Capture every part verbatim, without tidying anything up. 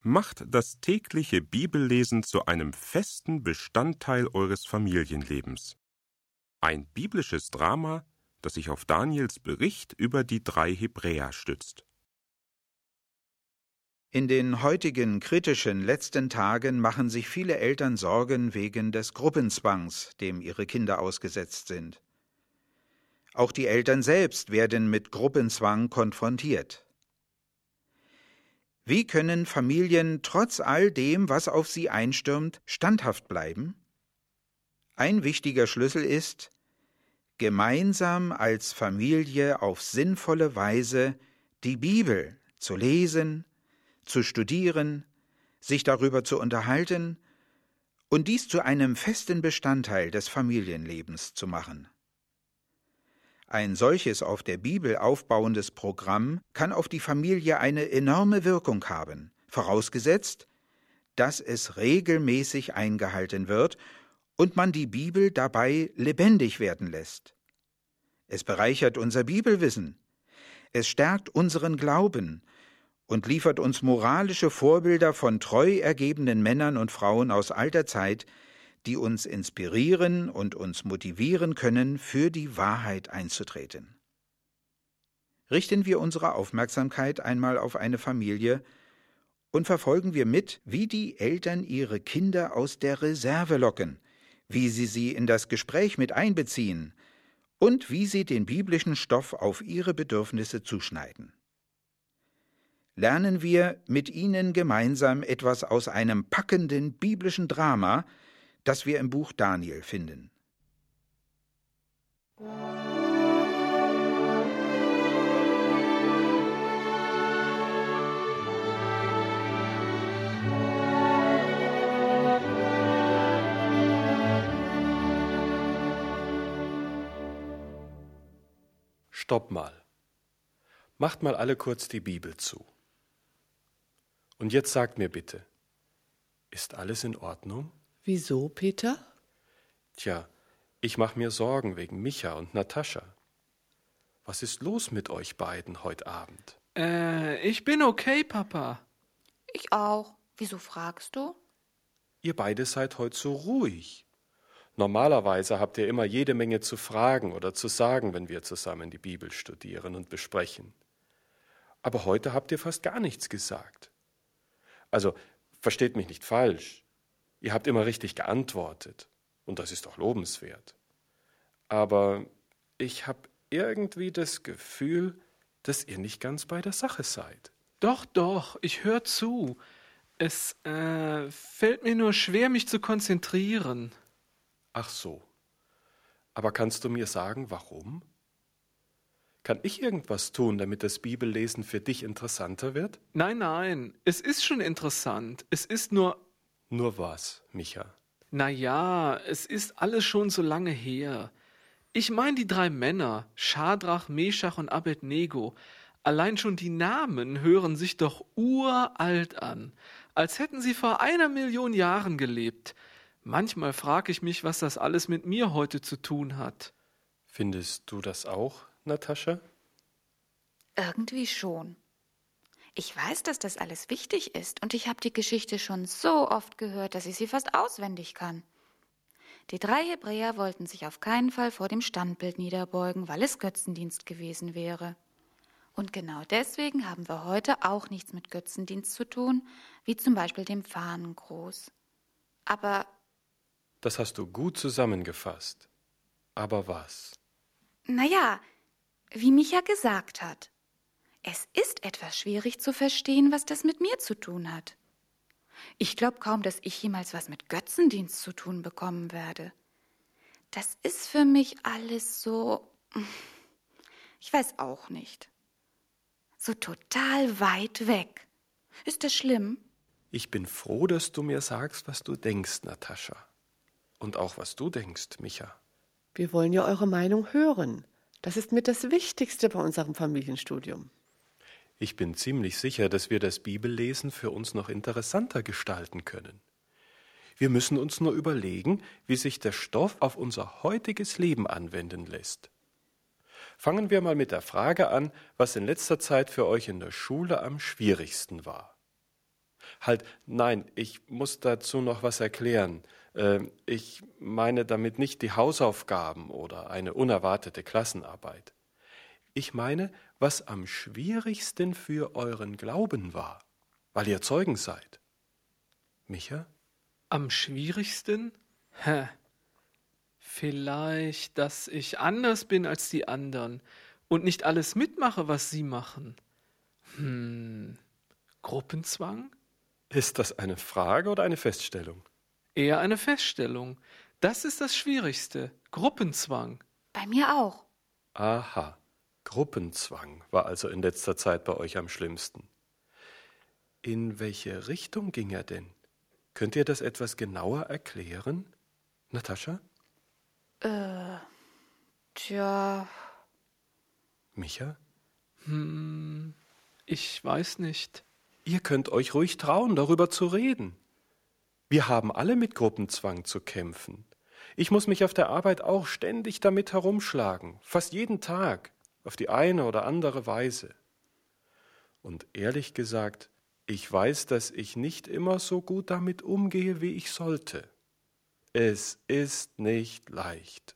Macht das tägliche Bibellesen zu einem festen Bestandteil eures Familienlebens. Ein biblisches Drama, das sich auf Daniels Bericht über die drei Hebräer stützt. In den heutigen kritischen letzten Tagen machen sich viele Eltern Sorgen wegen des Gruppenzwangs, dem ihre Kinder ausgesetzt sind. Auch die Eltern selbst werden mit Gruppenzwang konfrontiert. Wie können Familien trotz all dem, was auf sie einstürmt, standhaft bleiben? Ein wichtiger Schlüssel ist, gemeinsam als Familie auf sinnvolle Weise die Bibel zu lesen, zu studieren, sich darüber zu unterhalten und dies zu einem festen Bestandteil des Familienlebens zu machen. Ein solches auf der Bibel aufbauendes Programm kann auf die Familie eine enorme Wirkung haben, vorausgesetzt, dass es regelmäßig eingehalten wird und man die Bibel dabei lebendig werden lässt. Es bereichert unser Bibelwissen, es stärkt unseren Glauben und liefert uns moralische Vorbilder von treu ergebenen Männern und Frauen aus alter Zeit, die uns inspirieren und uns motivieren können, für die Wahrheit einzutreten. Richten wir unsere Aufmerksamkeit einmal auf eine Familie und verfolgen wir mit, wie die Eltern ihre Kinder aus der Reserve locken, wie sie sie in das Gespräch mit einbeziehen und wie sie den biblischen Stoff auf ihre Bedürfnisse zuschneiden. Lernen wir mit ihnen gemeinsam etwas aus einem packenden biblischen Drama, das wir im Buch Daniel finden. Stopp mal. Macht mal alle kurz die Bibel zu. Und jetzt sagt mir bitte, ist alles in Ordnung? Wieso, Peter? Tja, ich mache mir Sorgen wegen Micha und Natascha. Was ist los mit euch beiden heute Abend? Äh, ich bin okay, Papa. Ich auch. Wieso fragst du? Ihr beide seid heute so ruhig. Normalerweise habt ihr immer jede Menge zu fragen oder zu sagen, wenn wir zusammen die Bibel studieren und besprechen. Aber heute habt ihr fast gar nichts gesagt. Also, versteht mich nicht falsch. Ihr habt immer richtig geantwortet. Und das ist doch lobenswert. Aber ich habe irgendwie das Gefühl, dass ihr nicht ganz bei der Sache seid. Doch, doch, ich höre zu. Es äh, fällt mir nur schwer, mich zu konzentrieren. Ach so. Aber kannst du mir sagen, warum? Kann ich irgendwas tun, damit das Bibellesen für dich interessanter wird? Nein, nein, es ist schon interessant. Es ist nur... Nur was, Micha? Na ja, es ist alles schon so lange her. Ich meine die drei Männer, Schadrach, Meschach und Abednego. Allein schon die Namen hören sich doch uralt an, als hätten sie vor einer Million Jahren gelebt. Manchmal frage ich mich, was das alles mit mir heute zu tun hat. Findest du das auch, Natascha? Irgendwie schon. Ich weiß, dass das alles wichtig ist und ich habe die Geschichte schon so oft gehört, dass ich sie fast auswendig kann. Die drei Hebräer wollten sich auf keinen Fall vor dem Standbild niederbeugen, weil es Götzendienst gewesen wäre. Und genau deswegen haben wir heute auch nichts mit Götzendienst zu tun, wie zum Beispiel dem Fahnengruß. Aber... Das hast du gut zusammengefasst. Aber was? Naja, wie Micha gesagt hat. Es ist etwas schwierig zu verstehen, was das mit mir zu tun hat. Ich glaube kaum, dass ich jemals was mit Götzendienst zu tun bekommen werde. Das ist für mich alles so, ich weiß auch nicht, so total weit weg. Ist das schlimm? Ich bin froh, dass du mir sagst, was du denkst, Natascha. Und auch, was du denkst, Micha. Wir wollen ja eure Meinung hören. Das ist mit das Wichtigste bei unserem Familienstudium. Ich bin ziemlich sicher, dass wir das Bibellesen für uns noch interessanter gestalten können. Wir müssen uns nur überlegen, wie sich der Stoff auf unser heutiges Leben anwenden lässt. Fangen wir mal mit der Frage an, was in letzter Zeit für euch in der Schule am schwierigsten war. Halt, nein, ich muss dazu noch was erklären. Äh, ich meine damit nicht die Hausaufgaben oder eine unerwartete Klassenarbeit. Ich meine, was am schwierigsten für euren Glauben war, weil ihr Zeugen seid. Micha? Am schwierigsten? Hä? Vielleicht, dass ich anders bin als die anderen und nicht alles mitmache, was sie machen. Hm, Gruppenzwang? Ist das eine Frage oder eine Feststellung? Eher eine Feststellung. Das ist das Schwierigste. Gruppenzwang. Bei mir auch. Aha, Gruppenzwang war also in letzter Zeit bei euch am schlimmsten. In welche Richtung ging er denn? Könnt ihr das etwas genauer erklären? Natascha? Äh, tja. Micha? Hm, ich weiß nicht. Ihr könnt euch ruhig trauen, darüber zu reden. Wir haben alle mit Gruppenzwang zu kämpfen. Ich muss mich auf der Arbeit auch ständig damit herumschlagen, fast jeden Tag, auf die eine oder andere Weise. Und ehrlich gesagt, ich weiß, dass ich nicht immer so gut damit umgehe, wie ich sollte. Es ist nicht leicht.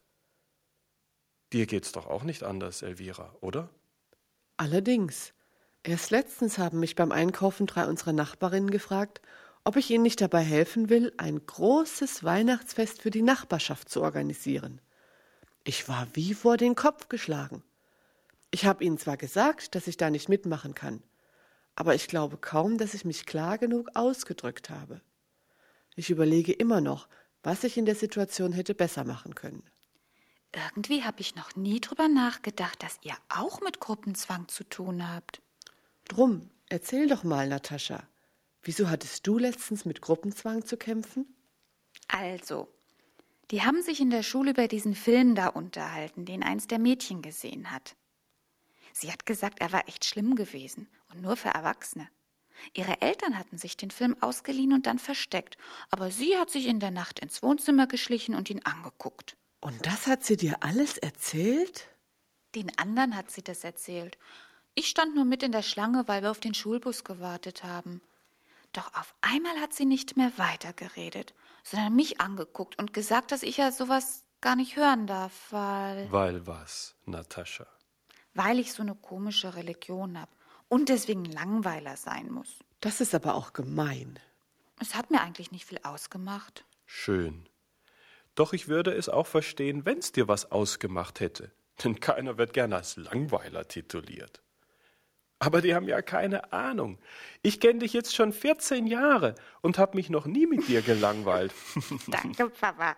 Dir geht's doch auch nicht anders, Elvira, oder? Allerdings. Erst letztens haben mich beim Einkaufen drei unserer Nachbarinnen gefragt, ob ich ihnen nicht dabei helfen will, ein großes Weihnachtsfest für die Nachbarschaft zu organisieren. Ich war wie vor den Kopf geschlagen. Ich habe ihnen zwar gesagt, dass ich da nicht mitmachen kann, aber ich glaube kaum, dass ich mich klar genug ausgedrückt habe. Ich überlege immer noch, was ich in der Situation hätte besser machen können. Irgendwie habe ich noch nie drüber nachgedacht, dass ihr auch mit Gruppenzwang zu tun habt. Drum, erzähl doch mal, Natascha. Wieso hattest du letztens mit Gruppenzwang zu kämpfen? Also, die haben sich in der Schule über diesen Film da unterhalten, den eins der Mädchen gesehen hat. Sie hat gesagt, er war echt schlimm gewesen und nur für Erwachsene. Ihre Eltern hatten sich den Film ausgeliehen und dann versteckt, aber sie hat sich in der Nacht ins Wohnzimmer geschlichen und ihn angeguckt. Und das hat sie dir alles erzählt? Den anderen hat sie das erzählt. Ich stand nur mit in der Schlange, weil wir auf den Schulbus gewartet haben. Doch auf einmal hat sie nicht mehr weitergeredet, sondern mich angeguckt und gesagt, dass ich ja sowas gar nicht hören darf, weil... Weil was, Natascha? Weil ich so eine komische Religion habe und deswegen Langweiler sein muss. Das ist aber auch gemein. Es hat mir eigentlich nicht viel ausgemacht. Schön. Doch ich würde es auch verstehen, wenn's dir was ausgemacht hätte. Denn keiner wird gern als Langweiler tituliert. Aber die haben ja keine Ahnung. Ich kenne dich jetzt schon vierzehn Jahre und habe mich noch nie mit dir gelangweilt. Danke, Papa.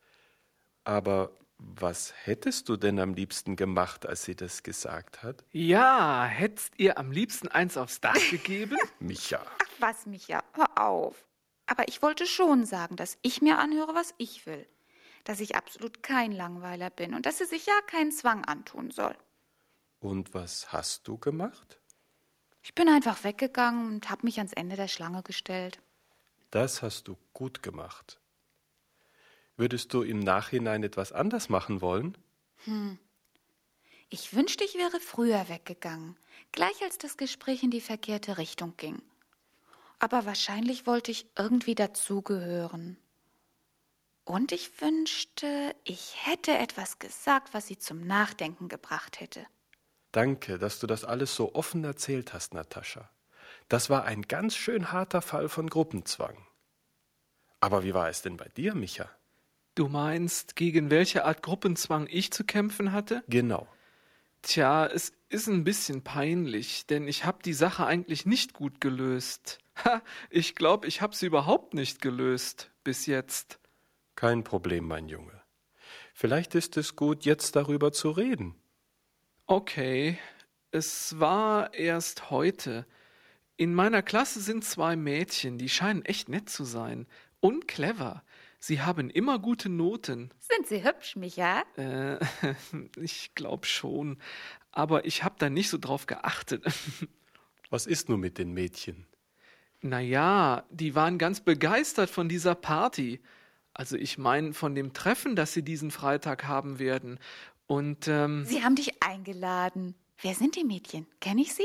Aber was hättest du denn am liebsten gemacht, als sie das gesagt hat? Ja, hättest ihr am liebsten eins aufs Dach gegeben? Micha. Ach was, Micha, hör auf. Aber ich wollte schon sagen, dass ich mir anhöre, was ich will. Dass ich absolut kein Langweiler bin und dass sie sich ja keinen Zwang antun soll. Und was hast du gemacht? Ich bin einfach weggegangen und habe mich ans Ende der Schlange gestellt. Das hast du gut gemacht. Würdest du im Nachhinein etwas anders machen wollen? Hm. Ich wünschte, ich wäre früher weggegangen, gleich als das Gespräch in die verkehrte Richtung ging. Aber wahrscheinlich wollte ich irgendwie dazugehören. Und ich wünschte, ich hätte etwas gesagt, was sie zum Nachdenken gebracht hätte. Danke, dass du das alles so offen erzählt hast, Natascha. Das war ein ganz schön harter Fall von Gruppenzwang. Aber wie war es denn bei dir, Micha? Du meinst, gegen welche Art Gruppenzwang ich zu kämpfen hatte? Genau. Tja, es ist ein bisschen peinlich, denn ich habe die Sache eigentlich nicht gut gelöst. Ha, ich glaube, ich habe sie überhaupt nicht gelöst, bis jetzt. Kein Problem, mein Junge. Vielleicht ist es gut, jetzt darüber zu reden. Okay, es war erst heute. In meiner Klasse sind zwei Mädchen, die scheinen echt nett zu sein und clever. Sie haben immer gute Noten. Sind sie hübsch, Micha? Äh, ich glaube schon, aber ich habe da nicht so drauf geachtet. Was ist nun mit den Mädchen? Naja, die waren ganz begeistert von dieser Party. Also ich meine von dem Treffen, das sie diesen Freitag haben werden. Und, ähm... Sie haben dich eingeladen. Wer sind die Mädchen? Kenne ich sie?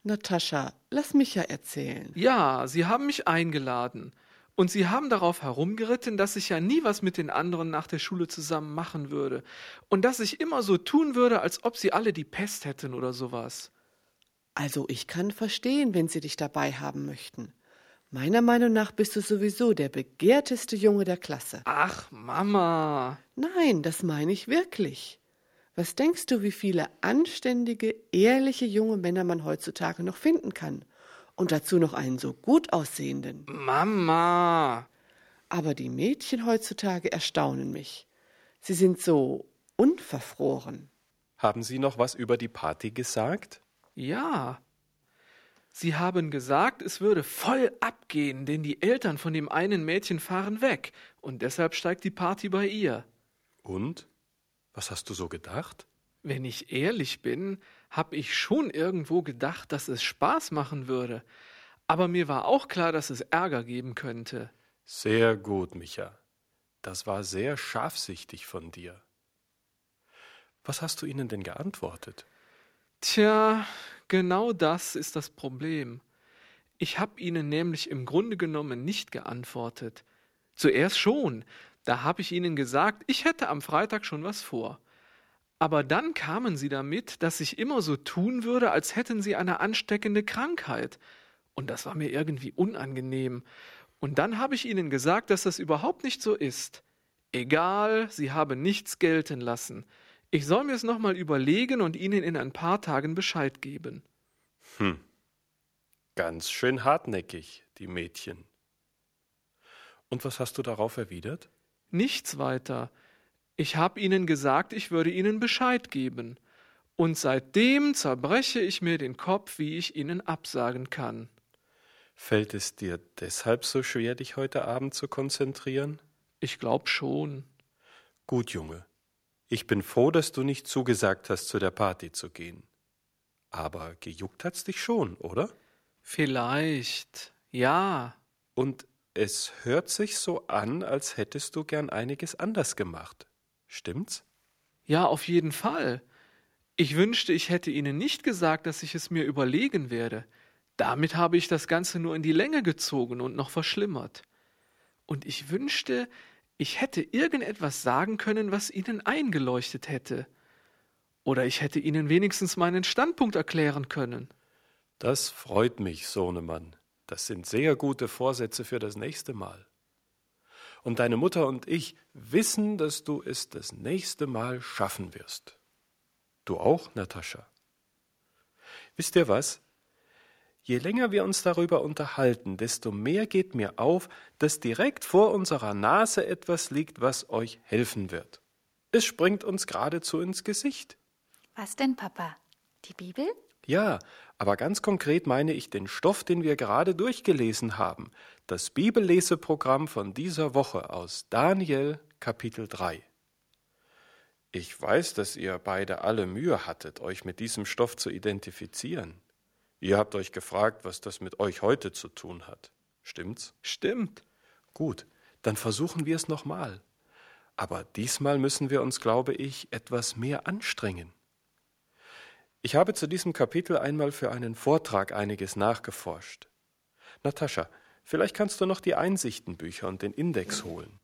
Natascha, lass mich ja erzählen. Ja, Sie haben mich eingeladen. Und Sie haben darauf herumgeritten, dass ich ja nie was mit den anderen nach der Schule zusammen machen würde. Und dass ich immer so tun würde, als ob Sie alle die Pest hätten oder sowas. Also ich kann verstehen, wenn Sie dich dabei haben möchten. Meiner Meinung nach bist du sowieso der begehrteste Junge der Klasse. Ach, Mama. Nein, das meine ich wirklich. Was denkst du, wie viele anständige, ehrliche junge Männer man heutzutage noch finden kann? Und dazu noch einen so gut aussehenden. Mama. Aber die Mädchen heutzutage erstaunen mich. Sie sind so unverfroren. Haben Sie noch was über die Party gesagt? Ja. Sie haben gesagt, es würde voll abgehen, denn die Eltern von dem einen Mädchen fahren weg und deshalb steigt die Party bei ihr. Und? Was hast du so gedacht? Wenn ich ehrlich bin, habe ich schon irgendwo gedacht, dass es Spaß machen würde. Aber mir war auch klar, dass es Ärger geben könnte. Sehr gut, Micha. Das war sehr scharfsichtig von dir. Was hast du ihnen denn geantwortet? Tja, genau das ist das Problem. Ich habe ihnen nämlich im Grunde genommen nicht geantwortet. Zuerst schon. Da habe ich ihnen gesagt, ich hätte am Freitag schon was vor. Aber dann kamen sie damit, dass ich immer so tun würde, als hätten sie eine ansteckende Krankheit. Und das war mir irgendwie unangenehm. Und dann habe ich ihnen gesagt, dass das überhaupt nicht so ist. Egal, sie haben nichts gelten lassen. Ich soll mir es nochmal überlegen und ihnen in ein paar Tagen Bescheid geben. Hm, ganz schön hartnäckig, die Mädchen. Und was hast du darauf erwidert? Nichts weiter. Ich habe ihnen gesagt, ich würde ihnen Bescheid geben. Und seitdem zerbreche ich mir den Kopf, wie ich ihnen absagen kann. Fällt es dir deshalb so schwer, dich heute Abend zu konzentrieren? Ich glaub schon. Gut, Junge. Ich bin froh, dass du nicht zugesagt hast, zu der Party zu gehen. Aber gejuckt hat's dich schon, oder? Vielleicht, ja. Und es hört sich so an, als hättest du gern einiges anders gemacht. Stimmt's? Ja, auf jeden Fall. Ich wünschte, ich hätte Ihnen nicht gesagt, dass ich es mir überlegen werde. Damit habe ich das Ganze nur in die Länge gezogen und noch verschlimmert. Und ich wünschte, ich hätte irgendetwas sagen können, was Ihnen eingeleuchtet hätte. Oder ich hätte Ihnen wenigstens meinen Standpunkt erklären können. Das freut mich, Sohnemann. Das sind sehr gute Vorsätze für das nächste Mal. Und deine Mutter und ich wissen, dass du es das nächste Mal schaffen wirst. Du auch, Natascha? Wisst ihr was? Je länger wir uns darüber unterhalten, desto mehr geht mir auf, dass direkt vor unserer Nase etwas liegt, was euch helfen wird. Es springt uns geradezu ins Gesicht. Was denn, Papa? Die Bibel? Ja, aber ganz konkret meine ich den Stoff, den wir gerade durchgelesen haben. Das Bibelleseprogramm von dieser Woche aus Daniel Kapitel drei. Ich weiß, dass ihr beide alle Mühe hattet, euch mit diesem Stoff zu identifizieren. Ihr habt euch gefragt, was das mit euch heute zu tun hat. Stimmt's? Stimmt. Gut, dann versuchen wir es nochmal. Aber diesmal müssen wir uns, glaube ich, etwas mehr anstrengen. Ich habe zu diesem Kapitel einmal für einen Vortrag einiges nachgeforscht. Natascha, vielleicht kannst du noch die Einsichtenbücher und den Index holen.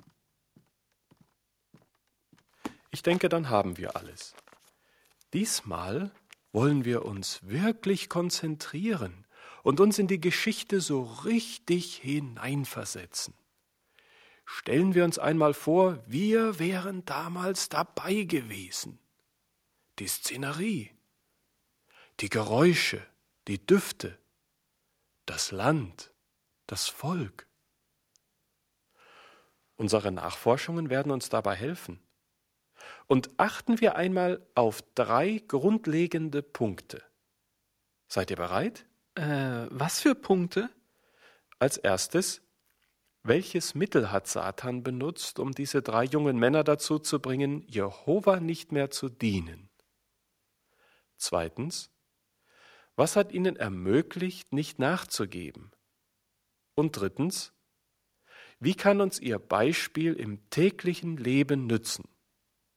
Ich denke, dann haben wir alles. Diesmal wollen wir uns wirklich konzentrieren und uns in die Geschichte so richtig hineinversetzen. Stellen wir uns einmal vor, wir wären damals dabei gewesen. Die Szenerie, die Geräusche, die Düfte, das Land, das Volk. Unsere Nachforschungen werden uns dabei helfen. Und achten wir einmal auf drei grundlegende Punkte. Seid ihr bereit? Äh, was für Punkte? Als erstes, welches Mittel hat Satan benutzt, um diese drei jungen Männer dazu zu bringen, Jehova nicht mehr zu dienen? Zweitens, was hat ihnen ermöglicht, nicht nachzugeben? Und drittens, wie kann uns ihr Beispiel im täglichen Leben nützen?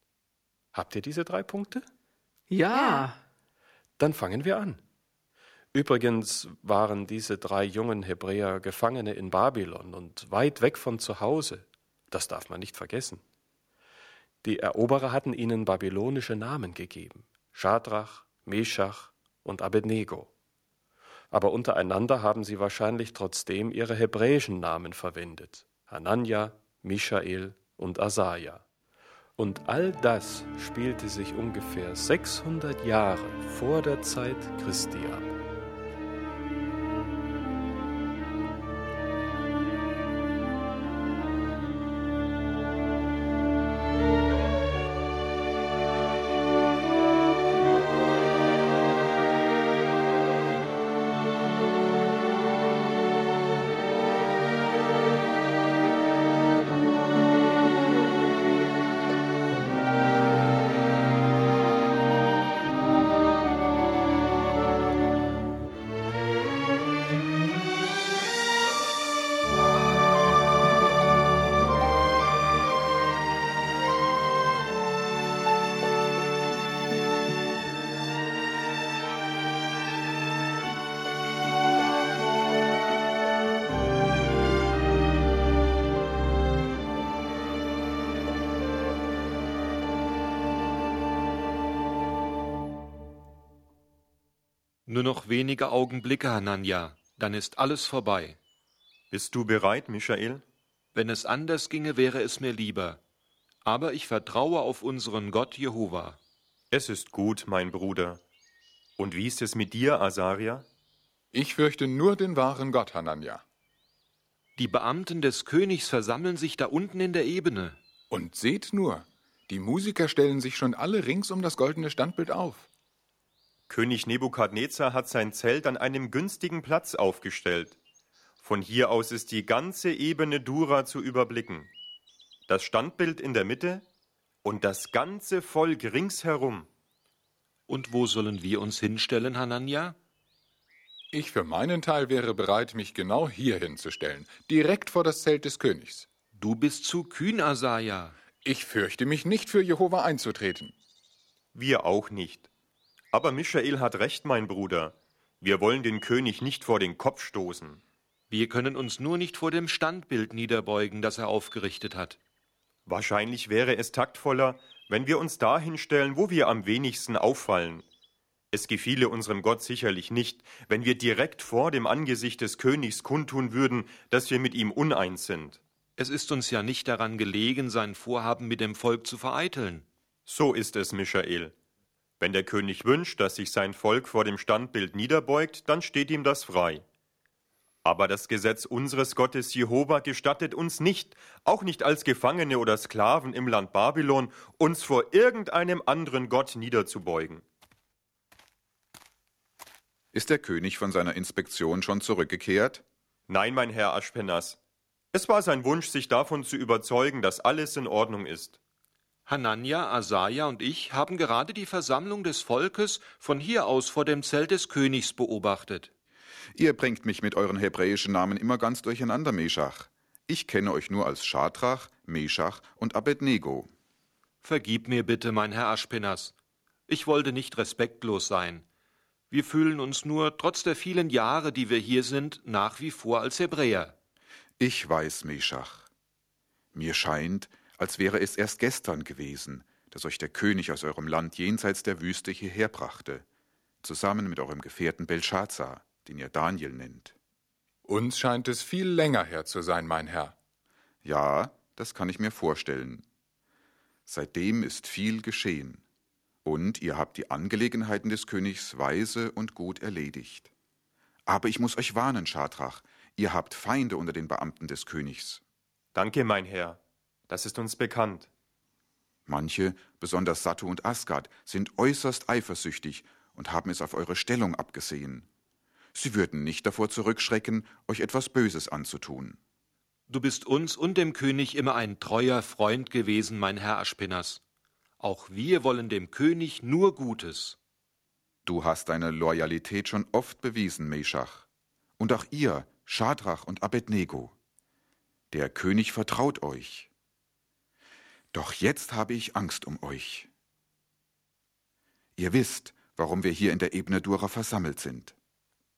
Habt ihr diese drei Punkte? Ja. Ja. Dann fangen wir an. Übrigens waren diese drei jungen Hebräer Gefangene in Babylon und weit weg von zu Hause. Das darf man nicht vergessen. Die Eroberer hatten ihnen babylonische Namen gegeben: Schadrach, Meschach und Abednego. Aber untereinander haben sie wahrscheinlich trotzdem ihre hebräischen Namen verwendet: Hananja, Michael und Asaja. Und all das spielte sich ungefähr sechshundert Jahre vor der Zeit Christi ab. Nur noch wenige Augenblicke, Hananja, dann ist alles vorbei. Bist du bereit, Michael? Wenn es anders ginge, wäre es mir lieber. Aber ich vertraue auf unseren Gott Jehova. Es ist gut, mein Bruder. Und wie ist es mit dir, Asaria? Ich fürchte nur den wahren Gott, Hananja. Die Beamten des Königs versammeln sich da unten in der Ebene. Und seht nur, die Musiker stellen sich schon alle rings um das goldene Standbild auf. König Nebukadnezar hat sein Zelt an einem günstigen Platz aufgestellt. Von hier aus ist die ganze Ebene Dura zu überblicken. Das Standbild in der Mitte und das ganze Volk ringsherum. Und wo sollen wir uns hinstellen, Hananja? Ich für meinen Teil wäre bereit, mich genau hier hinzustellen, direkt vor das Zelt des Königs. Du bist zu kühn, Asaja. Ich fürchte mich nicht, für Jehova einzutreten. Wir auch nicht. Aber Michael hat recht, mein Bruder. Wir wollen den König nicht vor den Kopf stoßen. Wir können uns nur nicht vor dem Standbild niederbeugen, das er aufgerichtet hat. Wahrscheinlich wäre es taktvoller, wenn wir uns dahin stellen, wo wir am wenigsten auffallen. Es gefiele unserem Gott sicherlich nicht, wenn wir direkt vor dem Angesicht des Königs kundtun würden, dass wir mit ihm uneins sind. Es ist uns ja nicht daran gelegen, sein Vorhaben mit dem Volk zu vereiteln. So ist es, Michael. Wenn der König wünscht, dass sich sein Volk vor dem Standbild niederbeugt, dann steht ihm das frei. Aber das Gesetz unseres Gottes Jehova gestattet uns nicht, auch nicht als Gefangene oder Sklaven im Land Babylon, uns vor irgendeinem anderen Gott niederzubeugen. Ist der König von seiner Inspektion schon zurückgekehrt? Nein, mein Herr Aschpenas. Es war sein Wunsch, sich davon zu überzeugen, dass alles in Ordnung ist. Hananja, Asaja und ich haben gerade die Versammlung des Volkes von hier aus vor dem Zelt des Königs beobachtet. Ihr bringt mich mit euren hebräischen Namen immer ganz durcheinander, Meschach. Ich kenne euch nur als Schadrach, Meschach und Abednego. Vergib mir bitte, mein Herr Aschpenas. Ich wollte nicht respektlos sein. Wir fühlen uns nur, trotz der vielen Jahre, die wir hier sind, nach wie vor als Hebräer. Ich weiß, Meschach. Mir scheint, als wäre es erst gestern gewesen, dass euch der König aus eurem Land jenseits der Wüste hierher brachte, zusammen mit eurem Gefährten Belschazzar, den ihr Daniel nennt. Uns scheint es viel länger her zu sein, mein Herr. Ja, das kann ich mir vorstellen. Seitdem ist viel geschehen, und ihr habt die Angelegenheiten des Königs weise und gut erledigt. Aber ich muss euch warnen, Schadrach, ihr habt Feinde unter den Beamten des Königs. Danke, mein Herr. Das ist uns bekannt. Manche, besonders Sattu und Asgad, sind äußerst eifersüchtig und haben es auf eure Stellung abgesehen. Sie würden nicht davor zurückschrecken, euch etwas Böses anzutun. Du bist uns und dem König immer ein treuer Freund gewesen, mein Herr Aschpenas. Auch wir wollen dem König nur Gutes. Du hast deine Loyalität schon oft bewiesen, Meschach. Und auch ihr, Schadrach und Abednego. Der König vertraut euch. Doch jetzt habe ich Angst um euch. Ihr wisst, warum wir hier in der Ebene Dura versammelt sind.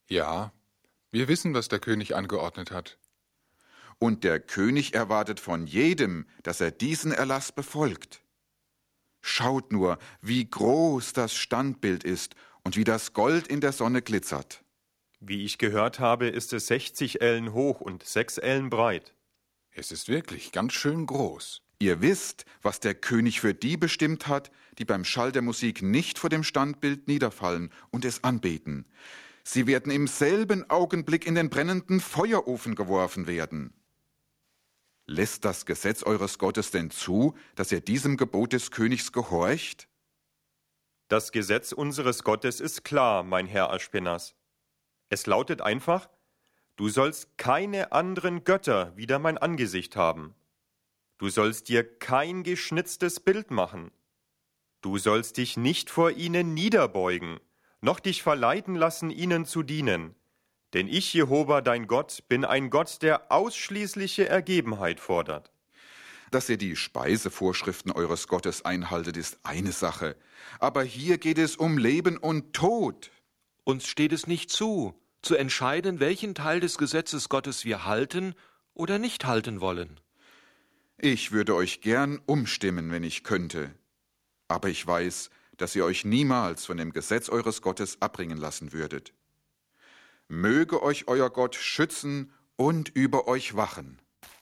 Ja, wir wissen, was der König angeordnet hat. Und der König erwartet von jedem, dass er diesen Erlass befolgt. Schaut nur, wie groß das Standbild ist und wie das Gold in der Sonne glitzert. Wie ich gehört habe, ist es sechzig Ellen hoch und sechs Ellen breit. Es ist wirklich ganz schön groß. Ihr wisst, was der König für die bestimmt hat, die beim Schall der Musik nicht vor dem Standbild niederfallen und es anbeten. Sie werden im selben Augenblick in den brennenden Feuerofen geworfen werden. Lässt das Gesetz eures Gottes denn zu, dass ihr diesem Gebot des Königs gehorcht? Das Gesetz unseres Gottes ist klar, mein Herr Aschpenas. Es lautet einfach: Du sollst keine anderen Götter wider mein Angesicht haben. Du sollst dir kein geschnitztes Bild machen. Du sollst dich nicht vor ihnen niederbeugen, noch dich verleiten lassen, ihnen zu dienen. Denn ich, Jehova, dein Gott, bin ein Gott, der ausschließliche Ergebenheit fordert. Dass ihr die Speisevorschriften eures Gottes einhaltet, ist eine Sache. Aber hier geht es um Leben und Tod. Uns steht es nicht zu, zu entscheiden, welchen Teil des Gesetzes Gottes wir halten oder nicht halten wollen. Ich würde euch gern umstimmen, wenn ich könnte. Aber ich weiß, dass ihr euch niemals von dem Gesetz eures Gottes abbringen lassen würdet. Möge euch euer Gott schützen und über euch wachen.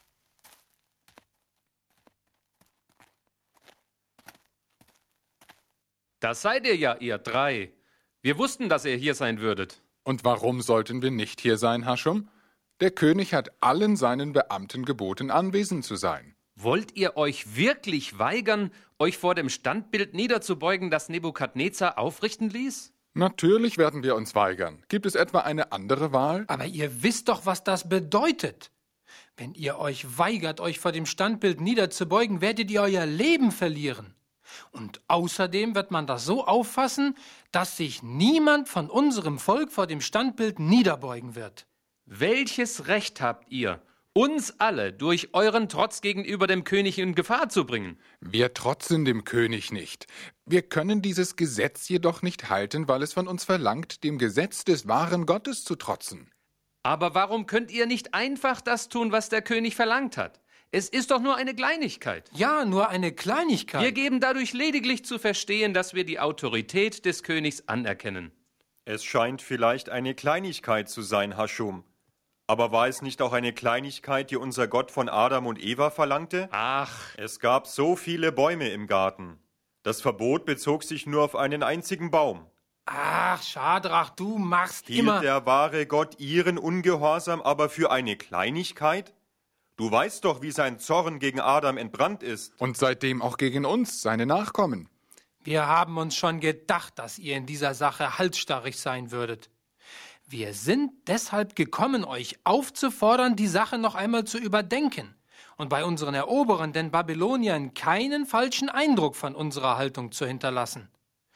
Das seid ihr ja, ihr drei. Wir wussten, dass ihr hier sein würdet. Und warum sollten wir nicht hier sein, Haschum? Der König hat allen seinen Beamten geboten, anwesend zu sein. Wollt ihr euch wirklich weigern, euch vor dem Standbild niederzubeugen, das Nebukadnezar aufrichten ließ? Natürlich werden wir uns weigern. Gibt es etwa eine andere Wahl? Aber ihr wisst doch, was das bedeutet. Wenn ihr euch weigert, euch vor dem Standbild niederzubeugen, werdet ihr euer Leben verlieren. Und außerdem wird man das so auffassen, dass sich niemand von unserem Volk vor dem Standbild niederbeugen wird. Welches Recht habt ihr, uns alle durch euren Trotz gegenüber dem König in Gefahr zu bringen? Wir trotzen dem König nicht. Wir können dieses Gesetz jedoch nicht halten, weil es von uns verlangt, dem Gesetz des wahren Gottes zu trotzen. Aber warum könnt ihr nicht einfach das tun, was der König verlangt hat? Es ist doch nur eine Kleinigkeit. Ja, nur eine Kleinigkeit. Wir geben dadurch lediglich zu verstehen, dass wir die Autorität des Königs anerkennen. Es scheint vielleicht eine Kleinigkeit zu sein, Haschum. Aber war es nicht auch eine Kleinigkeit, die unser Gott von Adam und Eva verlangte? Ach. Es gab so viele Bäume im Garten. Das Verbot bezog sich nur auf einen einzigen Baum. Ach, Schadrach, du machst Hielt immer... der wahre Gott ihren Ungehorsam aber für eine Kleinigkeit? Du weißt doch, wie sein Zorn gegen Adam entbrannt ist. Und seitdem auch gegen uns, seine Nachkommen. Wir haben uns schon gedacht, dass ihr in dieser Sache halsstarrig sein würdet. Wir sind deshalb gekommen, euch aufzufordern, die Sache noch einmal zu überdenken und bei unseren erobernden Babyloniern keinen falschen Eindruck von unserer Haltung zu hinterlassen.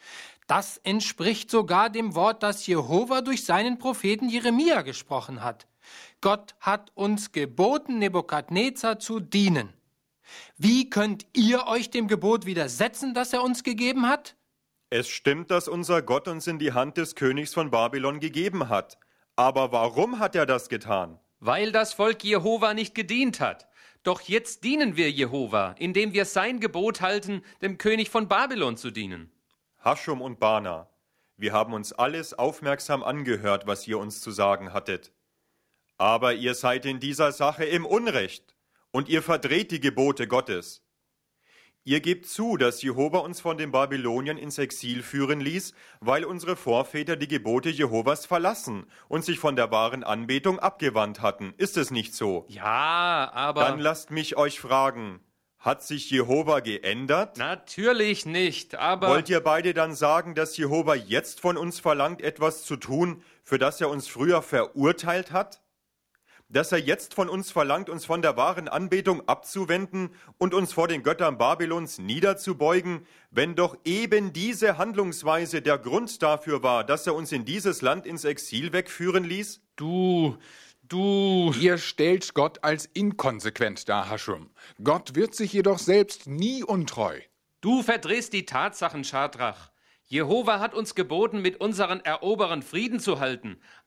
Das entspricht sogar dem Wort, das Jehova durch seinen Propheten Jeremia gesprochen hat. Gott hat uns geboten, Nebukadnezar zu dienen. Wie könnt ihr euch dem Gebot widersetzen, das er uns gegeben hat? Es stimmt, dass unser Gott uns in die Hand des Königs von Babylon gegeben hat. Aber warum hat er das getan? Weil das Volk Jehova nicht gedient hat. Doch jetzt dienen wir Jehova, indem wir sein Gebot halten, dem König von Babylon zu dienen. Haschum und Bana, wir haben uns alles aufmerksam angehört, was ihr uns zu sagen hattet. Aber ihr seid in dieser Sache im Unrecht und ihr verdreht die Gebote Gottes. Ihr gebt zu, dass Jehova uns von den Babyloniern ins Exil führen ließ, weil unsere Vorväter die Gebote Jehovas verlassen und sich von der wahren Anbetung abgewandt hatten. Ist es nicht so? Ja, aber... Dann lasst mich euch fragen, hat sich Jehova geändert? Natürlich nicht, aber... Wollt ihr beide dann sagen, dass Jehova jetzt von uns verlangt, etwas zu tun, für das er uns früher verurteilt hat? Dass er jetzt von uns verlangt, uns von der wahren Anbetung abzuwenden und uns vor den Göttern Babylons niederzubeugen, wenn doch eben diese Handlungsweise der Grund dafür war, dass er uns in dieses Land ins Exil wegführen ließ? Du, du... Ihr stellt Gott als inkonsequent dar, Haschum. Gott wird sich jedoch selbst nie untreu. Du verdrehst die Tatsachen, Schadrach. Jehova hat uns geboten, mit unseren Eroberern Frieden zu halten.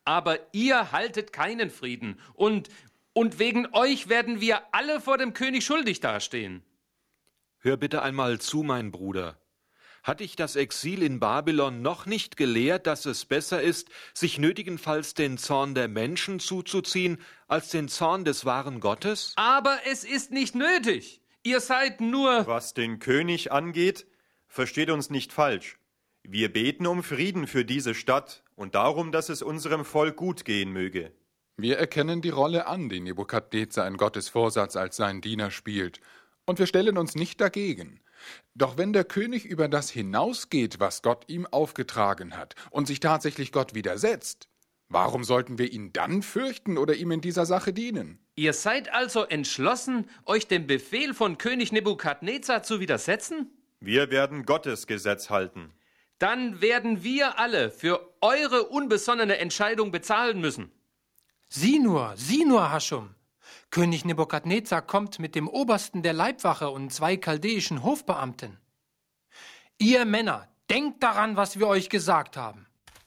Aber ihr haltet keinen Frieden, und, und wegen euch werden wir alle vor dem König schuldig dastehen. Hör bitte einmal zu, mein Bruder. Hat dich das Exil in Babylon noch nicht gelehrt, dass es besser ist, sich nötigenfalls den Zorn der Menschen zuzuziehen, als den Zorn des wahren Gottes? Aber es ist nicht nötig. Ihr seid nur... Was den König angeht, versteht uns nicht falsch. Wir beten um Frieden für diese Stadt und darum, dass es unserem Volk gut gehen möge. Wir erkennen die Rolle an, die Nebukadnezar in Gottes Vorsatz als sein Diener spielt, und wir stellen uns nicht dagegen. Doch wenn der König über das hinausgeht, was Gott ihm aufgetragen hat, und sich tatsächlich Gott widersetzt, warum sollten wir ihn dann fürchten oder ihm in dieser Sache dienen? Ihr seid also entschlossen, euch dem Befehl von König Nebukadnezar zu widersetzen? Wir werden Gottes Gesetz halten. Dann werden wir alle für eure unbesonnene Entscheidung bezahlen müssen. Sieh nur, sieh nur, Haschum. König Nebukadnezar kommt mit dem Obersten der Leibwache und zwei chaldäischen Hofbeamten. Ihr Männer, denkt daran, was wir euch gesagt haben.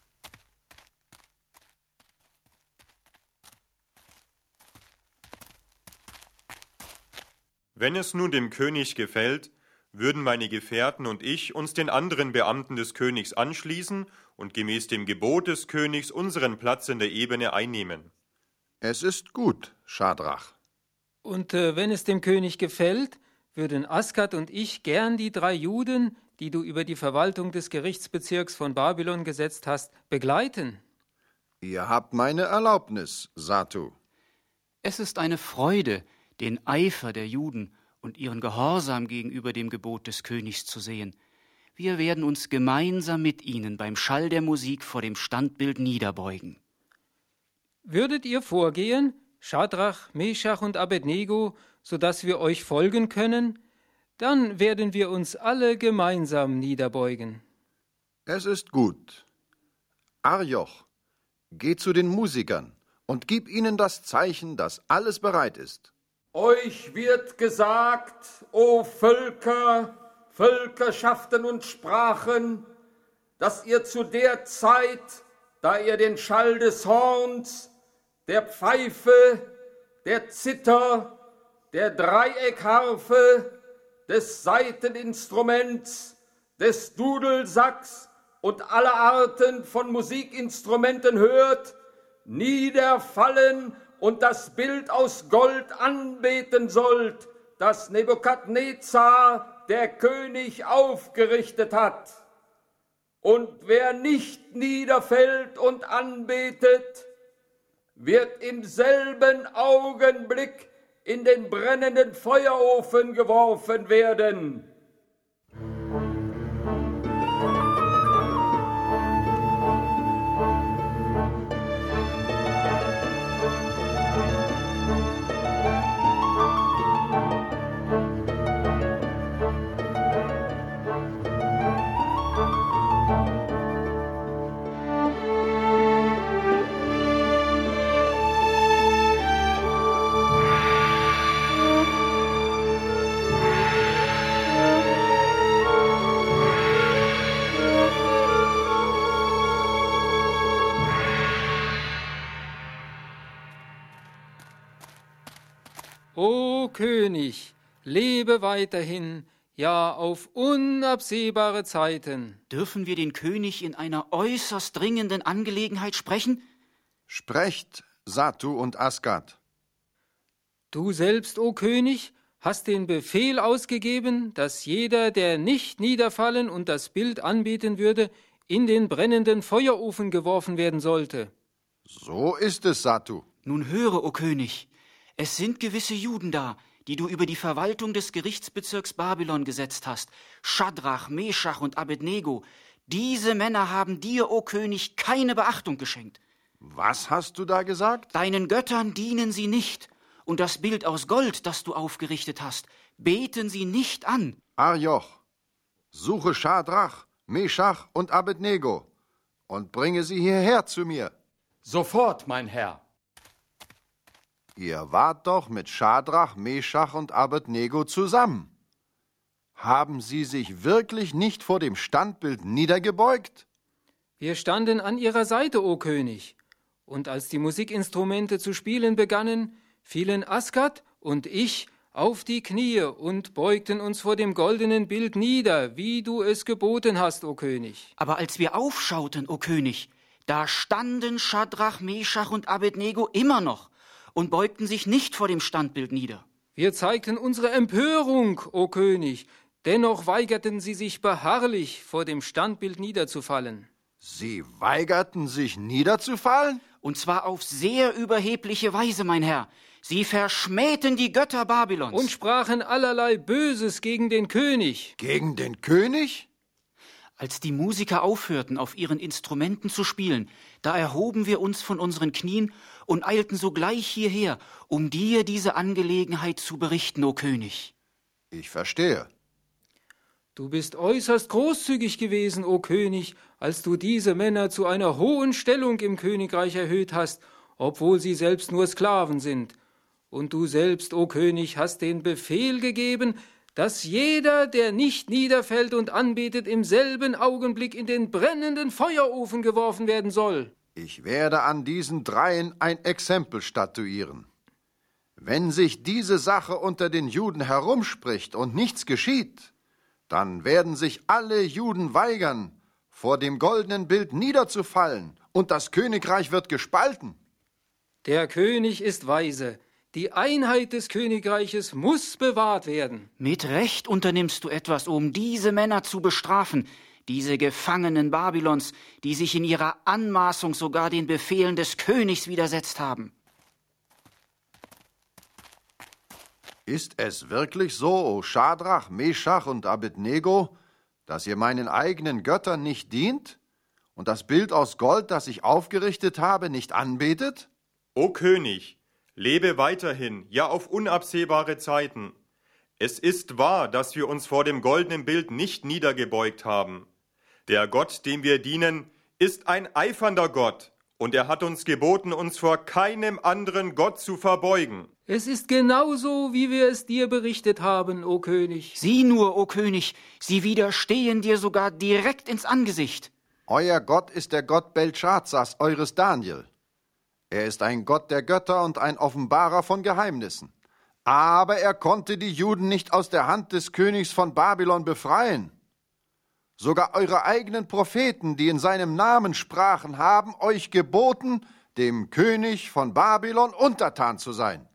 Wenn es nun dem König gefällt, würden meine Gefährten und ich uns den anderen Beamten des Königs anschließen und gemäß dem Gebot des Königs unseren Platz in der Ebene einnehmen. Es ist gut, Schadrach. Und äh, wenn es dem König gefällt, würden Askat und ich gern die drei Juden, die du über die Verwaltung des Gerichtsbezirks von Babylon gesetzt hast, begleiten. Ihr habt meine Erlaubnis, Satu. Es ist eine Freude, den Eifer der Juden und ihren Gehorsam gegenüber dem Gebot des Königs zu sehen. Wir werden uns gemeinsam mit ihnen beim Schall der Musik vor dem Standbild niederbeugen. Würdet ihr vorgehen, Schadrach, Meschach und Abednego, sodass wir euch folgen können, dann werden wir uns alle gemeinsam niederbeugen. Es ist gut. Arioch, geh zu den Musikern und gib ihnen das Zeichen, dass alles bereit ist. Euch wird gesagt, o Völker, Völkerschaften und Sprachen, dass ihr zu der Zeit, da ihr den Schall des Horns, der Pfeife, der Zither, der Dreieckharfe, des Saiteninstruments, des Dudelsacks und aller Arten von Musikinstrumenten hört, niederfallen und das Bild aus Gold anbeten sollt, das Nebukadnezar, der König, aufgerichtet hat. Und wer nicht niederfällt und anbetet, wird im selben Augenblick in den brennenden Feuerofen geworfen werden. O König, lebe weiterhin, ja auf unabsehbare Zeiten. Dürfen wir den König in einer äußerst dringenden Angelegenheit sprechen? Sprecht, Satu und Askat. Du selbst, o König, hast den Befehl ausgegeben, dass jeder, der nicht niederfallen und das Bild anbeten würde, in den brennenden Feuerofen geworfen werden sollte. So ist es, Satu. Nun höre, o König, es sind gewisse Juden da, die du über die Verwaltung des Gerichtsbezirks Babylon gesetzt hast, Schadrach, Meschach und Abednego. Diese Männer haben dir, o König, keine Beachtung geschenkt. Was hast du da gesagt? Deinen Göttern dienen sie nicht, und das Bild aus Gold, das du aufgerichtet hast, beten sie nicht an. Arioch, suche Schadrach, Meschach und Abednego und bringe sie hierher zu mir. Sofort, mein Herr. Ihr wart doch mit Schadrach, Meschach und Abednego zusammen. Haben sie sich wirklich nicht vor dem Standbild niedergebeugt? Wir standen an ihrer Seite, o König, Und als die Musikinstrumente zu spielen begannen, fielen Asgat und ich auf die Knie und beugten uns vor dem goldenen Bild nieder, wie du es geboten hast, o König. Aber als wir aufschauten, o König, da standen Schadrach, Meschach und Abednego immer noch und beugten sich nicht vor dem Standbild nieder. Wir zeigten unsere Empörung, o König, dennoch weigerten sie sich beharrlich, vor dem Standbild niederzufallen. Sie weigerten sich niederzufallen? Und zwar auf sehr überhebliche Weise, mein Herr. Sie verschmähten die Götter Babylons. Und sprachen allerlei Böses gegen den König. Gegen den König? Als die Musiker aufhörten, auf ihren Instrumenten zu spielen, da erhoben wir uns von unseren Knien und eilten sogleich hierher, um dir diese Angelegenheit zu berichten, o König. Ich verstehe. Du bist äußerst großzügig gewesen, o König, als du diese Männer zu einer hohen Stellung im Königreich erhöht hast, obwohl sie selbst nur Sklaven sind. Und du selbst, o König, hast den Befehl gegeben, dass jeder, der nicht niederfällt und anbetet, im selben Augenblick in den brennenden Feuerofen geworfen werden soll. Ich werde an diesen dreien ein Exempel statuieren. Wenn sich diese Sache unter den Juden herumspricht und nichts geschieht, dann werden sich alle Juden weigern, vor dem goldenen Bild niederzufallen, und das Königreich wird gespalten. Der König ist weise. Die Einheit des Königreiches muss bewahrt werden. Mit Recht unternimmst du etwas, um diese Männer zu bestrafen, diese Gefangenen Babylons, die sich in ihrer Anmaßung sogar den Befehlen des Königs widersetzt haben. Ist es wirklich so, o Schadrach, Meschach und Abednego, dass ihr meinen eigenen Göttern nicht dient und das Bild aus Gold, das ich aufgerichtet habe, nicht anbetet? O König, lebe weiterhin, ja auf unabsehbare Zeiten. Es ist wahr, dass wir uns vor dem goldenen Bild nicht niedergebeugt haben. Der Gott, dem wir dienen, ist ein eifernder Gott, und er hat uns geboten, uns vor keinem anderen Gott zu verbeugen. Es ist genauso, wie wir es dir berichtet haben, o König. Sieh nur, o König, sie widerstehen dir sogar direkt ins Angesicht. Euer Gott ist der Gott Belschazzars, eures Daniel. Er ist ein Gott der Götter und ein Offenbarer von Geheimnissen. Aber er konnte die Juden nicht aus der Hand des Königs von Babylon befreien. Sogar eure eigenen Propheten, die in seinem Namen sprachen, haben euch geboten, dem König von Babylon untertan zu sein.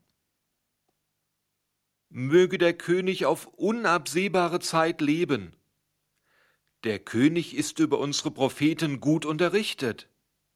Möge der König auf unabsehbare Zeit leben. Der König ist über unsere Propheten gut unterrichtet.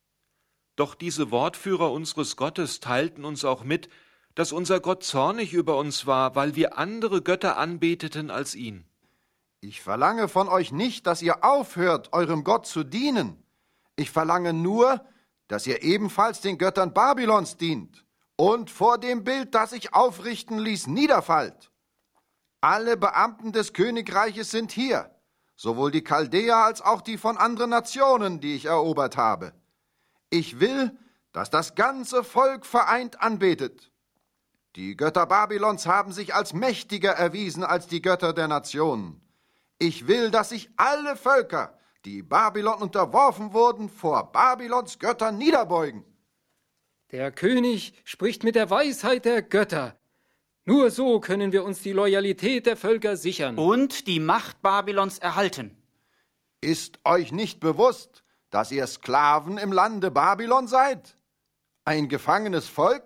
Doch diese Wortführer unseres Gottes teilten uns auch mit, dass unser Gott zornig über uns war, weil wir andere Götter anbeteten als ihn. Ich verlange von euch nicht, dass ihr aufhört, eurem Gott zu dienen. Ich verlange nur, dass ihr ebenfalls den Göttern Babylons dient und vor dem Bild, das ich aufrichten ließ, niederfallt. Alle Beamten des Königreiches sind hier, sowohl die Chaldäer als auch die von anderen Nationen, die ich erobert habe. Ich will, dass das ganze Volk vereint anbetet. Die Götter Babylons haben sich als mächtiger erwiesen als die Götter der Nationen. Ich will, dass sich alle Völker, die Babylon unterworfen wurden, vor Babylons Göttern niederbeugen. Der König spricht mit der Weisheit der Götter. Nur so können wir uns die Loyalität der Völker sichern. Und die Macht Babylons erhalten. Ist euch nicht bewusst, dass ihr Sklaven im Lande Babylon seid? Ein gefangenes Volk?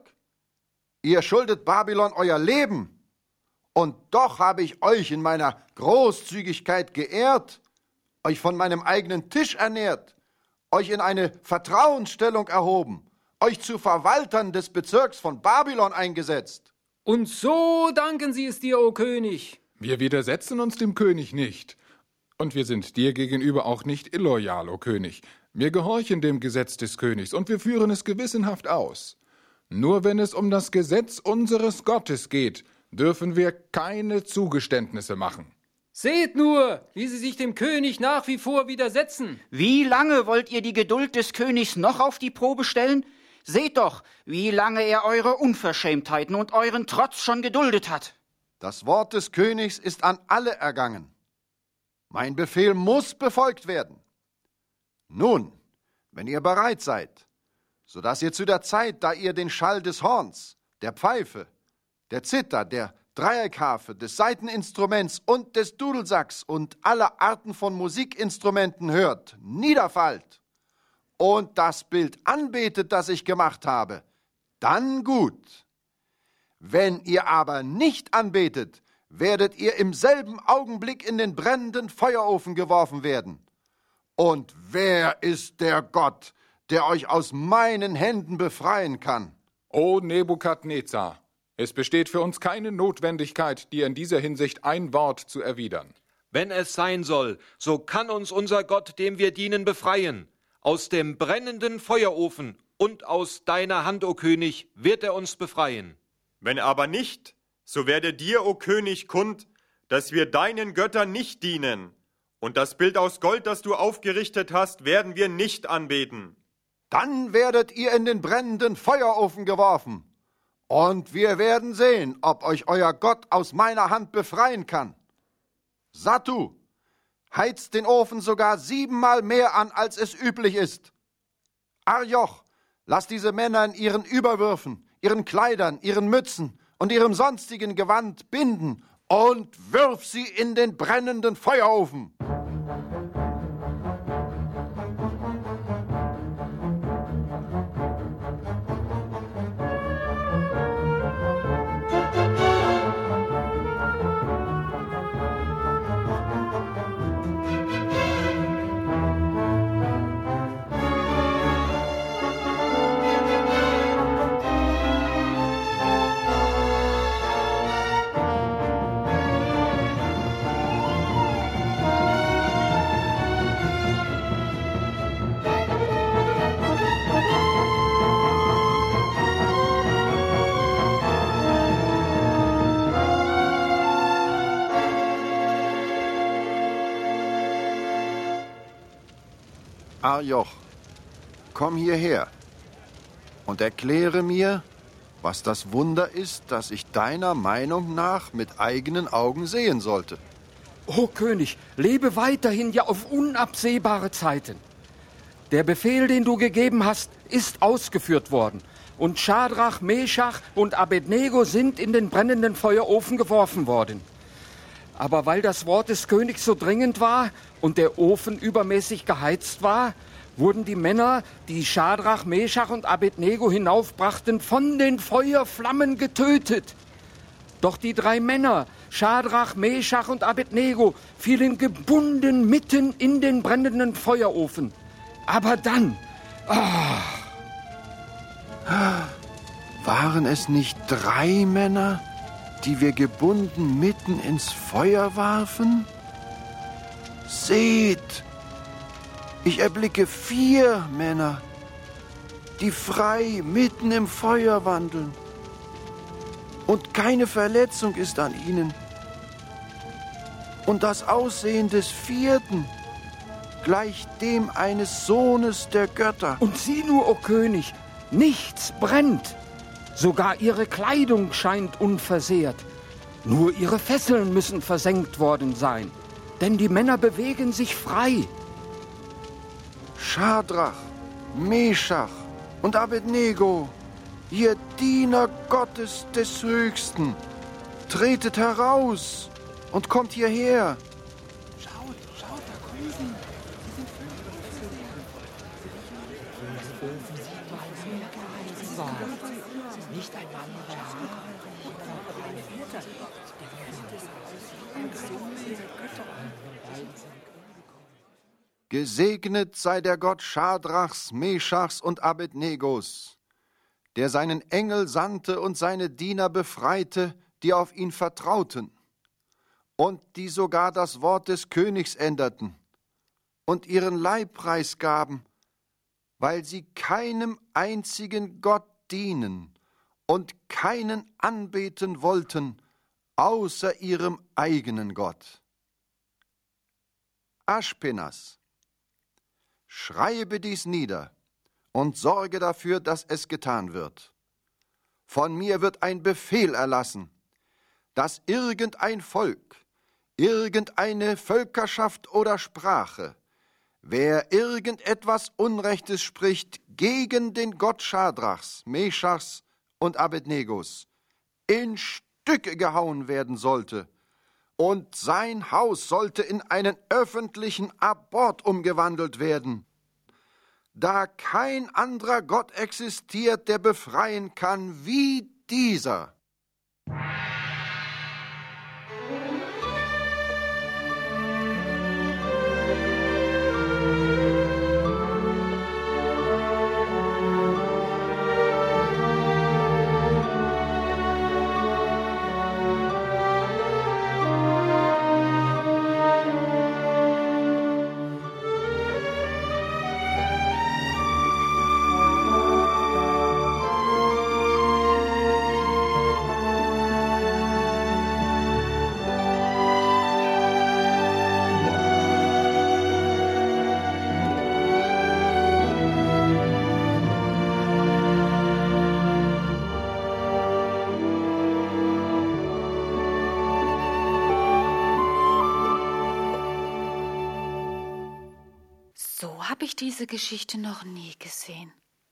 Ihr schuldet Babylon euer Leben. Und doch habe ich euch in meiner Großzügigkeit geehrt, euch von meinem eigenen Tisch ernährt, euch in eine Vertrauensstellung erhoben, euch zu Verwaltern des Bezirks von Babylon eingesetzt. Und so danken sie es dir, o König. Wir widersetzen uns dem König nicht. Und wir sind dir gegenüber auch nicht illoyal, o König. Wir gehorchen dem Gesetz des Königs und wir führen es gewissenhaft aus. Nur wenn es um das Gesetz unseres Gottes geht, dürfen wir keine Zugeständnisse machen. Seht nur, wie sie sich dem König nach wie vor widersetzen. Wie lange wollt ihr die Geduld des Königs noch auf die Probe stellen? Seht doch, wie lange er eure Unverschämtheiten und euren Trotz schon geduldet hat. Das Wort des Königs ist an alle ergangen. Mein Befehl muss befolgt werden. Nun, wenn ihr bereit seid, so dass ihr zu der Zeit, da ihr den Schall des Horns, der Pfeife, der Zither, der Dreieckharfe, des Saiteninstruments und des Dudelsacks und aller Arten von Musikinstrumenten hört, niederfallt und das Bild anbetet, das ich gemacht habe, dann gut. Wenn ihr aber nicht anbetet, werdet ihr im selben Augenblick in den brennenden Feuerofen geworfen werden. Und wer ist der Gott, der euch aus meinen Händen befreien kann? O Nebukadnezar, es besteht für uns keine Notwendigkeit, dir in dieser Hinsicht ein Wort zu erwidern. Wenn es sein soll, so kann uns unser Gott, dem wir dienen, befreien. Aus dem brennenden Feuerofen und aus deiner Hand, o König, wird er uns befreien. Wenn aber nicht, so werde dir, o König, kund, dass wir deinen Göttern nicht dienen. Und das Bild aus Gold, das du aufgerichtet hast, werden wir nicht anbeten. Dann werdet ihr in den brennenden Feuerofen geworfen. Und wir werden sehen, ob euch euer Gott aus meiner Hand befreien kann. Satu, heizt den Ofen sogar siebenmal mehr an, als es üblich ist. Arioch, lasst diese Männer in ihren Überwürfen, ihren Kleidern, ihren Mützen und ihrem sonstigen Gewand binden und wirf sie in den brennenden Feuerofen. Arioch, komm hierher und erkläre mir, was das Wunder ist, das ich deiner Meinung nach mit eigenen Augen sehen sollte. O König, lebe weiterhin ja auf unabsehbare Zeiten. Der Befehl, den du gegeben hast, ist ausgeführt worden. Und Schadrach, Meschach und Abednego sind in den brennenden Feuerofen geworfen worden. Aber weil das Wort des Königs so dringend war und der Ofen übermäßig geheizt war, wurden die Männer, die Schadrach, Meschach und Abednego hinaufbrachten, von den Feuerflammen getötet. Doch die drei Männer, Schadrach, Meschach und Abednego, fielen gebunden mitten in den brennenden Feuerofen. Aber dann... Oh, waren es nicht drei Männer, die wir gebunden mitten ins Feuer warfen? Seht, ich erblicke vier Männer, die frei mitten im Feuer wandeln. Und keine Verletzung ist an ihnen. Und das Aussehen des vierten gleicht dem eines Sohnes der Götter. Und sieh nur, o König, nichts brennt. Sogar ihre Kleidung scheint unversehrt. Nur ihre Fesseln müssen versenkt worden sein, denn die Männer bewegen sich frei. Schadrach, Meschach und Abednego, ihr Diener Gottes des Höchsten, tretet heraus und kommt hierher. Schaut, schaut, da kommen sie. Sie sind nicht einmal Gesegnet sei der Gott Schadrachs, Meschachs und Abednegos, der seinen Engel sandte und seine Diener befreite, die auf ihn vertrauten und die sogar das Wort des Königs änderten und ihren Leibpreis gaben, weil sie keinem einzigen Gott dienen und keinen anbeten wollten, außer ihrem eigenen Gott. Aschpenas, schreibe dies nieder und sorge dafür, dass es getan wird. Von mir wird ein Befehl erlassen, dass irgendein Volk, irgendeine Völkerschaft oder Sprache, wer irgendetwas Unrechtes spricht gegen den Gott Schadrachs, Meschachs und Abednegos, in Stücke gehauen werden sollte, und sein Haus sollte in einen öffentlichen Abort umgewandelt werden, da kein anderer Gott existiert, der befreien kann wie dieser. So habe ich diese Geschichte noch nie gesehen.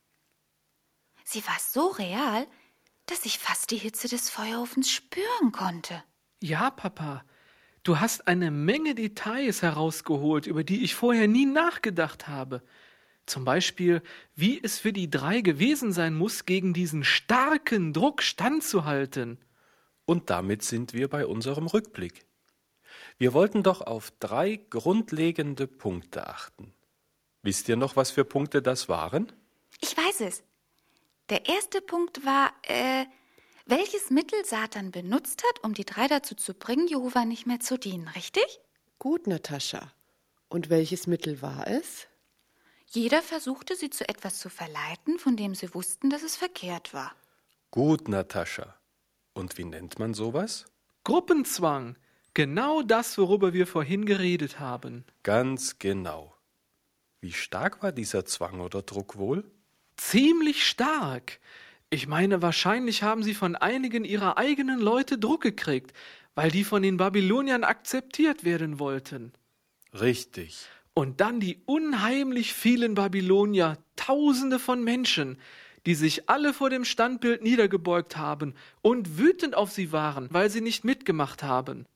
Sie war so real, dass ich fast die Hitze des Feuerofens spüren konnte. Ja, Papa, du hast eine Menge Details herausgeholt, über die ich vorher nie nachgedacht habe. Zum Beispiel, wie es für die drei gewesen sein muss, gegen diesen starken Druck standzuhalten. Und damit sind wir bei unserem Rückblick. Wir wollten doch auf drei grundlegende Punkte achten. Wisst ihr noch, was für Punkte das waren? Ich weiß es. Der erste Punkt war, äh, welches Mittel Satan benutzt hat, um die drei dazu zu bringen, Jehova nicht mehr zu dienen, richtig? Gut, Natascha. Und welches Mittel war es? Jeder versuchte, sie zu etwas zu verleiten, von dem sie wussten, dass es verkehrt war. Gut, Natascha. Und wie nennt man sowas? Gruppenzwang. Genau das, worüber wir vorhin geredet haben. Ganz genau. Wie stark war dieser Zwang oder Druck wohl? Ziemlich stark. Ich meine, wahrscheinlich haben sie von einigen ihrer eigenen Leute Druck gekriegt, weil die von den Babyloniern akzeptiert werden wollten. Richtig. Und dann die unheimlich vielen Babylonier, Tausende von Menschen, die sich alle vor dem Standbild niedergebeugt haben und wütend auf sie waren, weil sie nicht mitgemacht haben.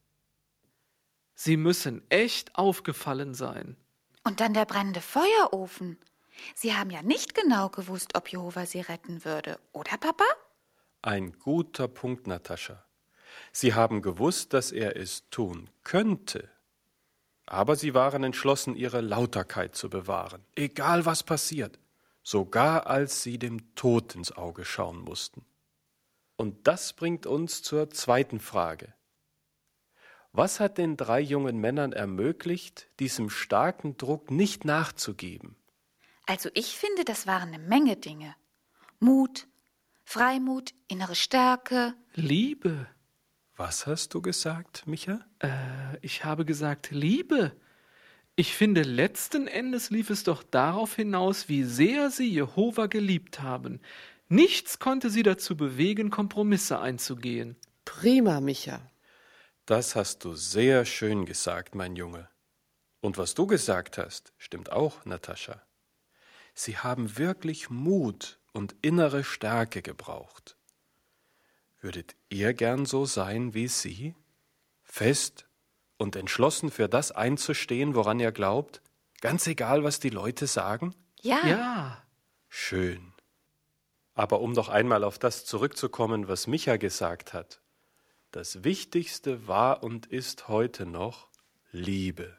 Sie müssen echt aufgefallen sein. Und dann der brennende Feuerofen. Sie haben ja nicht genau gewusst, ob Jehova sie retten würde, oder, Papa? Ein guter Punkt, Natascha. Sie haben gewusst, dass er es tun könnte. Aber sie waren entschlossen, ihre Lauterkeit zu bewahren, egal was passiert, sogar als sie dem Tod ins Auge schauen mussten. Und das bringt uns zur zweiten Frage. Was hat den drei jungen Männern ermöglicht, diesem starken Druck nicht nachzugeben? Also ich finde, das waren eine Menge Dinge. Mut, Freimut, innere Stärke. Liebe. Was hast du gesagt, Micha? Äh, ich habe gesagt Liebe. Ich finde, letzten Endes lief es doch darauf hinaus, wie sehr sie Jehova geliebt haben. Nichts konnte sie dazu bewegen, Kompromisse einzugehen. Prima, Micha. Das hast du sehr schön gesagt, mein Junge. Und was du gesagt hast, stimmt auch, Natascha. Sie haben wirklich Mut und innere Stärke gebraucht. Würdet ihr gern so sein wie sie? Fest und entschlossen für das einzustehen, woran ihr glaubt? Ganz egal, was die Leute sagen? Ja. Ja. Schön. Aber um noch einmal auf das zurückzukommen, was Micha gesagt hat. Das Wichtigste war und ist heute noch Liebe.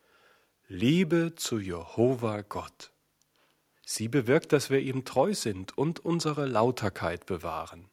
Liebe zu Jehova Gott. Sie bewirkt, dass wir ihm treu sind und unsere Lauterkeit bewahren.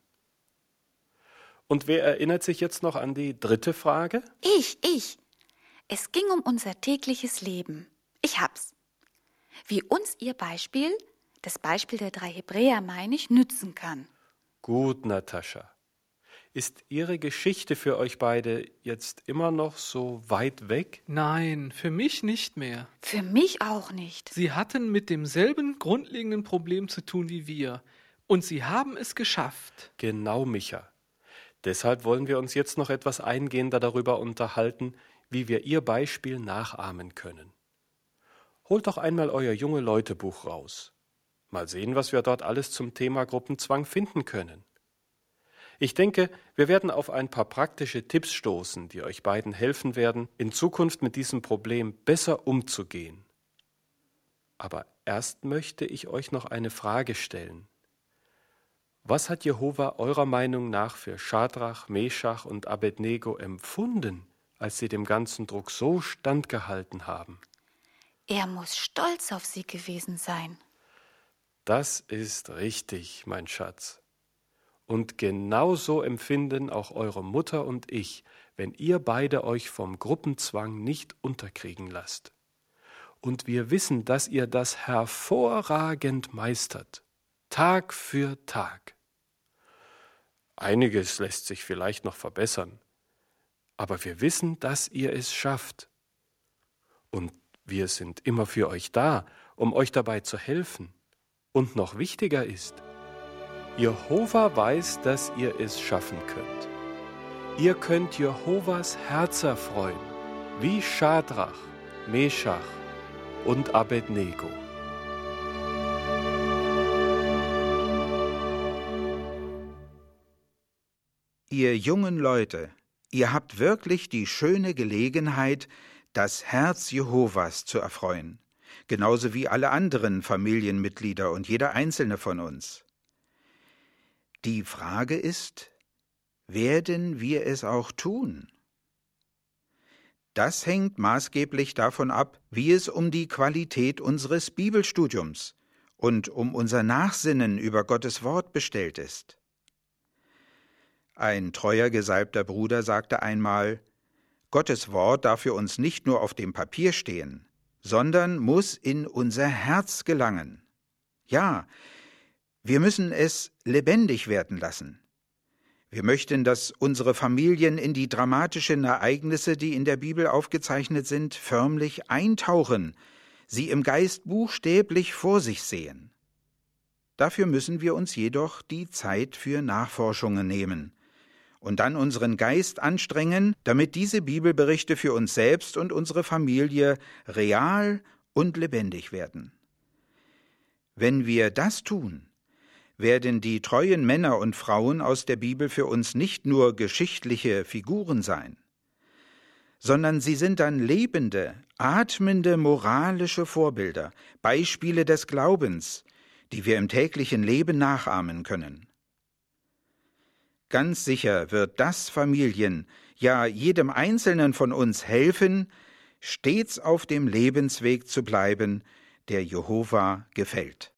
Und wer erinnert sich jetzt noch an die dritte Frage? Ich, ich. Es ging um unser tägliches Leben. Ich hab's. Wie uns Ihr Beispiel, das Beispiel der drei Hebräer, meine ich, nützen kann. Gut, Natascha. Ist Ihre Geschichte für euch beide jetzt immer noch so weit weg? Nein, für mich nicht mehr. Für mich auch nicht. Sie hatten mit demselben grundlegenden Problem zu tun wie wir. Und sie haben es geschafft. Genau, Micha. Deshalb wollen wir uns jetzt noch etwas eingehender darüber unterhalten, wie wir Ihr Beispiel nachahmen können. Holt doch einmal euer junge Leutebuch raus. Mal sehen, was wir dort alles zum Thema Gruppenzwang finden können. Ich denke, wir werden auf ein paar praktische Tipps stoßen, die euch beiden helfen werden, in Zukunft mit diesem Problem besser umzugehen. Aber erst möchte ich euch noch eine Frage stellen. Was hat Jehova eurer Meinung nach für Schadrach, Meschach und Abednego empfunden, als sie dem ganzen Druck so standgehalten haben? Er muss stolz auf sie gewesen sein. Das ist richtig, mein Schatz. Und genauso empfinden auch eure Mutter und ich, wenn ihr beide euch vom Gruppenzwang nicht unterkriegen lasst. Und wir wissen, dass ihr das hervorragend meistert, Tag für Tag. Einiges lässt sich vielleicht noch verbessern, aber wir wissen, dass ihr es schafft. Und wir sind immer für euch da, um euch dabei zu helfen. Und noch wichtiger ist, Jehova weiß, dass ihr es schaffen könnt. Ihr könnt Jehovas Herz erfreuen, wie Schadrach, Meschach und Abednego. Ihr jungen Leute, ihr habt wirklich die schöne Gelegenheit, das Herz Jehovas zu erfreuen, genauso wie alle anderen Familienmitglieder und jeder einzelne von uns. Die Frage ist, werden wir es auch tun? Das hängt maßgeblich davon ab, wie es um die Qualität unseres Bibelstudiums und um unser Nachsinnen über Gottes Wort bestellt ist. Ein treuer gesalbter Bruder sagte einmal, Gottes Wort darf für uns nicht nur auf dem Papier stehen, sondern muss in unser Herz gelangen. Ja, wir müssen es lebendig werden lassen. Wir möchten, dass unsere Familien in die dramatischen Ereignisse, die in der Bibel aufgezeichnet sind, förmlich eintauchen, sie im Geist buchstäblich vor sich sehen. Dafür müssen wir uns jedoch die Zeit für Nachforschungen nehmen und dann unseren Geist anstrengen, damit diese Bibelberichte für uns selbst und unsere Familie real und lebendig werden. Wenn wir das tun, werden die treuen Männer und Frauen aus der Bibel für uns nicht nur geschichtliche Figuren sein, sondern sie sind dann lebende, atmende moralische Vorbilder, Beispiele des Glaubens, die wir im täglichen Leben nachahmen können. Ganz sicher wird das Familien, ja jedem Einzelnen von uns helfen, stets auf dem Lebensweg zu bleiben, der Jehova gefällt.